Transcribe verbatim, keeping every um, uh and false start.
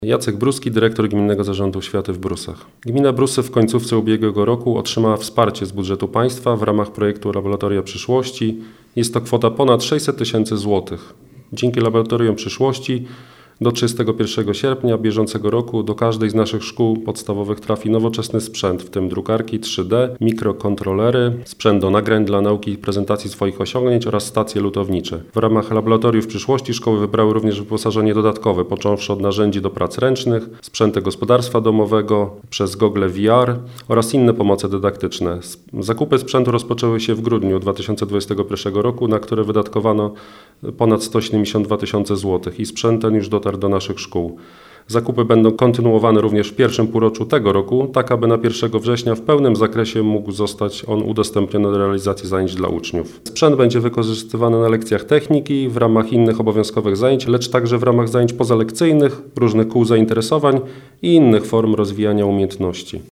Jacek Bruski, dyrektor Gminnego Zarządu Oświaty w Brusach. Gmina Brusy w końcówce ubiegłego roku otrzymała wsparcie z budżetu państwa w ramach projektu Laboratoria Przyszłości. Jest to kwota ponad sześćset tysięcy złotych. Dzięki Laboratorium Przyszłości do trzydziestego pierwszego sierpnia bieżącego roku do każdej z naszych szkół podstawowych trafi nowoczesny sprzęt, w tym drukarki trzy D, mikrokontrolery, sprzęt do nagrań dla nauki i prezentacji swoich osiągnięć oraz stacje lutownicze. W ramach Laboratoriów Przyszłości szkoły wybrały również wyposażenie dodatkowe, począwszy od narzędzi do prac ręcznych, sprzęty gospodarstwa domowego, przez gogle V R oraz inne pomoce dydaktyczne. Zakupy sprzętu rozpoczęły się w grudniu dwa tysiące dwudziestego pierwszego roku, na które wydatkowano ponad sto siedemdziesiąt dwa tysiące złotych i sprzęt ten już dotarł do naszych szkół. Zakupy będą kontynuowane również w pierwszym półroczu tego roku, tak aby na pierwszego września w pełnym zakresie mógł zostać on udostępniony do realizacji zajęć dla uczniów. Sprzęt będzie wykorzystywany na lekcjach techniki, w ramach innych obowiązkowych zajęć, lecz także w ramach zajęć pozalekcyjnych, różnych kół zainteresowań i innych form rozwijania umiejętności.